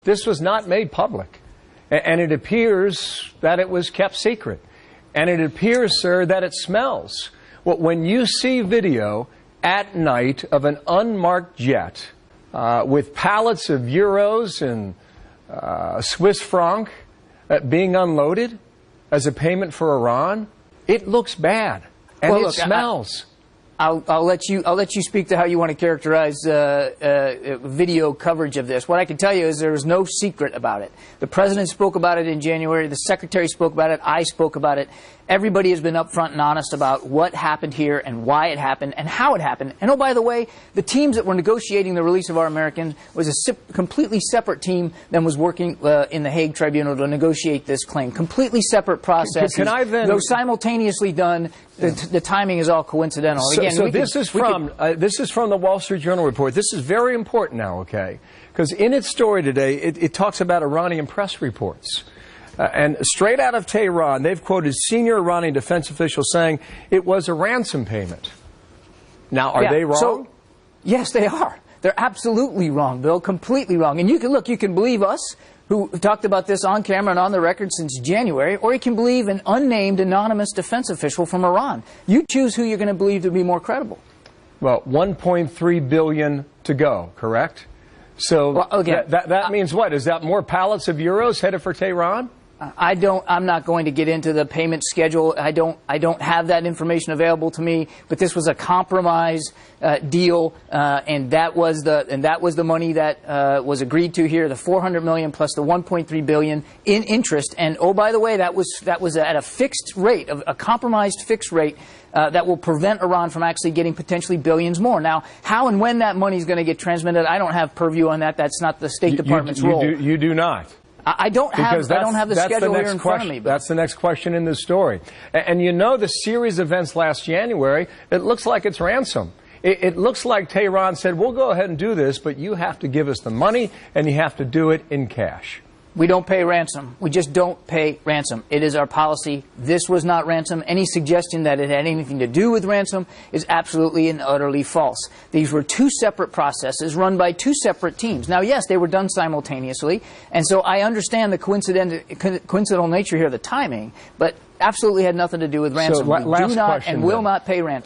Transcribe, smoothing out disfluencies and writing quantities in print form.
This was not made public, and it appears that it was kept secret. And it appears, sir, that it smells. Well, when you see video at night of an unmarked jet with pallets of euros and Swiss franc being unloaded as a payment for Iran, it looks bad, and it smells. I'll let you speak to how you want to characterize video coverage of this. What I can tell you is there is no secret about it. The President spoke about it in January. The Secretary spoke about it. I spoke about it. Everybody has been upfront and honest about what happened here and why it happened and how it happened. And oh, by the way, the teams that were negotiating the release of our Americans was a completely separate team than was working in the Hague Tribunal to negotiate this claim. Completely separate processes. Can I then, though simultaneously done, the timing is all coincidental. So this is from the Wall Street Journal report. This is very important now, okay? Because in its story today, it talks about Iranian press reports. And straight out of Tehran, they've quoted senior Iranian defense officials saying it was a ransom payment. Now, are they wrong? So, yes, they are. They're absolutely wrong, Bill, completely wrong. And you can believe us, who talked about this on camera and on the record since January, or you can believe an unnamed anonymous defense official from Iran. You choose who you're going to believe to be more credible. Well, $1.3 billion to go, correct? So that means what? Is that more pallets of euros headed for Tehran? I'm not going to get into the payment schedule. I don't have that information available to me. But this was a compromise deal, and that was the money that was agreed to here, the $400 million plus the $1.3 billion in interest. And oh, by the way, that was at a fixed rate, a compromised fixed rate that will prevent Iran from actually getting potentially billions more. Now, how and when that money is going to get transmitted, I don't have purview on that. That's not the State Department's role. You do not. I don't have the schedule here in front of me. That's the next question in this story. And you know the series of events last January, it looks like it's ransom. It looks like Tehran said, we'll go ahead and do this, but you have to give us the money, and you have to do it in cash. We don't pay ransom. We just don't pay ransom. It is our policy. This was not ransom. Any suggestion that it had anything to do with ransom is absolutely and utterly false. These were two separate processes run by two separate teams. Now, yes, they were done simultaneously, and so I understand the coincidental nature here, the timing, but absolutely had nothing to do with ransom. So, we do not and will not pay ransom.